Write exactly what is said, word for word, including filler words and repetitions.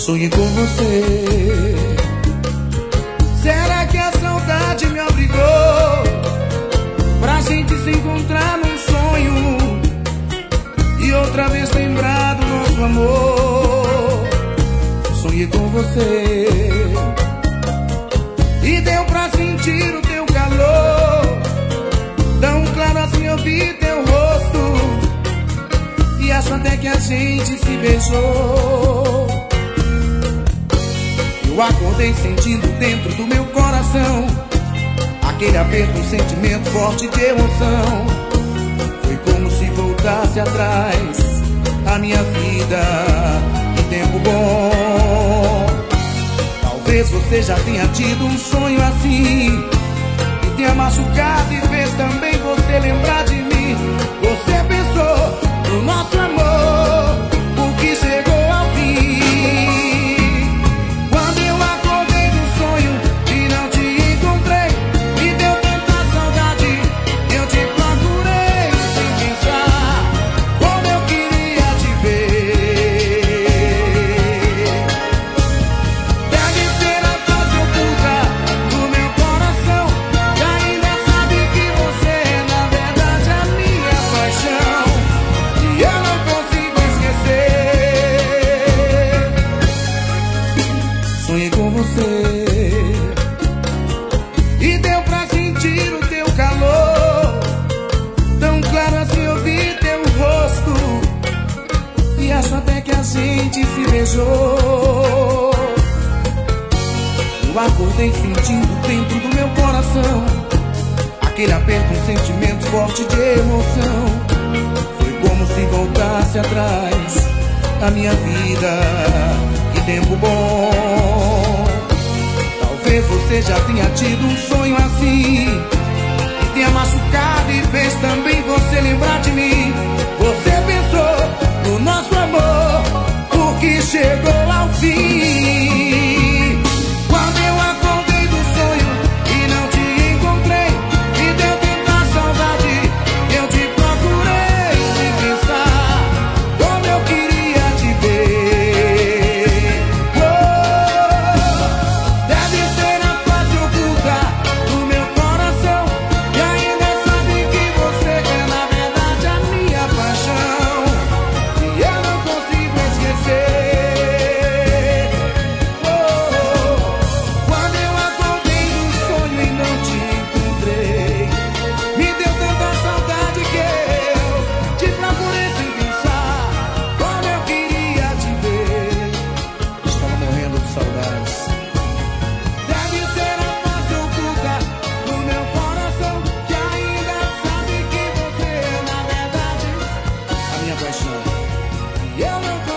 Sonhei com você. Será que a saudade me obrigou pra gente se encontrar num sonho e outra vez lembrar do nosso amor? Sonhei com você e deu pra sentir o teu calor, tão claro assim eu vi teu rosto, e acho até que a gente se beijou. Eu acordei sentindo dentro do meu coração aquele aperto, um sentimento forte de emoção. Foi como se voltasse atrás a minha vida, que tempo bom. Talvez você já tenha tido um sonho assim e tenha machucado e fez também você lembrar de mim. Você pensou no nosso amor, o que chegou ao fim. Quando eu acordei do sonho e não te encontrei, me deu tanta saudade, eu te procurei sem pensar como eu queria te ver. Deve ser a face oculta do meu coração, que ainda sabe que você é na verdade a minha paixão, e eu não consigo esquecer. Sonhei com você e deu pra sentir o teu calor, tão claro assim eu vi teu rosto, e acho até que a gente se beijou. Eu acordei sentindo dentro do meu coração aquele aperto, um sentimento forte de emoção. Foi como se voltasse atrás a minha vida, que tempo bom. Talvez você já tenha tido um sonho assim e tenha machucado e fez também você lembrar de mim. Você pensou no nosso amor, o que chegou ao fim. Quando eu acordei do sonho e não te encontrei, me deu tanta saudade, eu te procurei sem pensar como eu queria te ver. Oh, deve ser a face oculta do meu coração, que ainda sabe que você é na verdade a minha paixão, e eu não consigo esquecer. Oh, quando eu acordei do sonho e não te encontrei, me deu tanta saudade que eu te procurei sem pensar como eu queria te ver. Estava morrendo de saudades. Deve ser a face oculta do meu coração, que ainda sabe que você é na verdade a minha paixão, e eu não